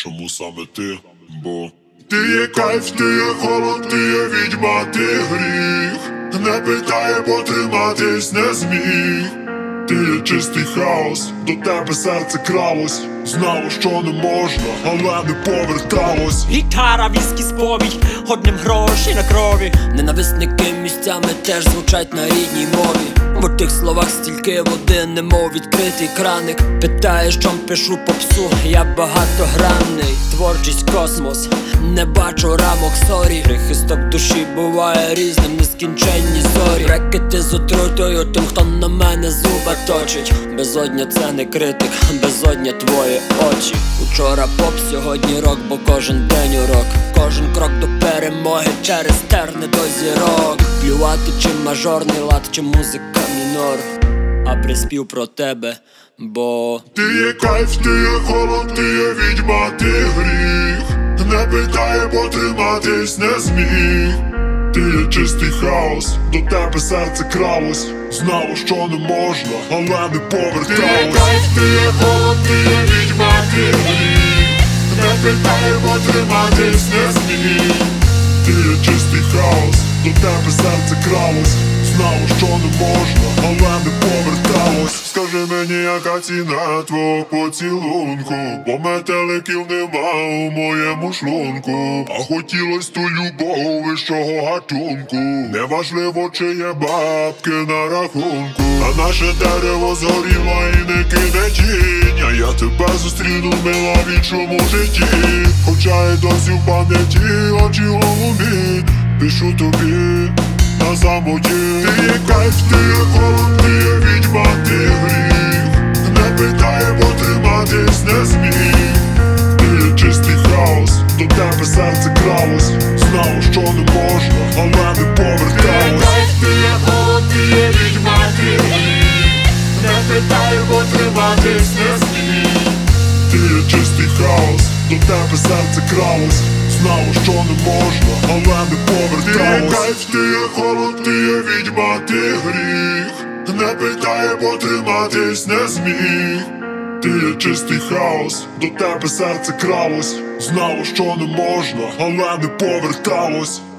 чому саме ти? Бо ти є кайф, ти є холод, ти є відьма, ти гріх. Не питає, потриматись не зміг. Ти є чистий хаос, до тебе серце кралось. Знало, що не можна, але не поверталось. Гітара, віскі, сповідь, одним гроші на крові. Ненависники місцями теж звучать на рідній мові. В тих словах стільки води, немов відкритий краник. Питаєш, чом пишу попсу, я багатогранний. Творчість космос, не бачу рамок, сорі. Прихисток душі буває різним, нескінченні зорі. Рекети з отрутою тим, хто на мене зуба точить. Безодня це не критик, безодня твої очі. Учора поп, сьогодні рок, бо кожен день урок. Кожен крок до перемоги через терни до зірок. Плювати чи мажорний лад, чи музика мінор, а приспів про тебе, бо ти є кайф, ти є холод, ти є відьма, ти гріх. Не питає, потриматись не зміг. Ти є чистий хаос, до тебе серце кралось. Знало, що не можна, але не поверталось. Ти є кайф, ти є холод, ти є відьма, ти гріх. Не питає, потриматись не зміг. Ти є чистий хаос, до тебе серце кралось. Знало, що не можна, але не поверталось. Скажи мені, яка ціна твого поцілунку, бо метеликів нема у моєму шлунку. А хотілось ту любов вищого гатунку. Неважливо, чи є бабки на рахунку. А наше дерево згоріло і не кине тінь. А я тебе зустріну, мила, в іншому житті. Хоча й досі в пам'яті очі голубі. Пишу тобі на самоті. Ти є кайф, ти є холод, ти є відьма, ти гріх. Не питає, потриматись не зміг. Ти є чистий хаос, до тебе серце кралось. Знало, що не можна, але не поверталось. Ти є кайф, ти є холод, ти є відьма, ти гріх. Не питає, потриматись не зміг. Ти є чистий хаос, до тебе серце кралось. Знало, що не можна, але не поверталось. Ти є кайф, ти є холод, ти є відьма, ти гріх. Не питає, потриматись не зміг. Ти є чистий хаос, до тебе серце кралось. Знало, що не можна, але не поверталось.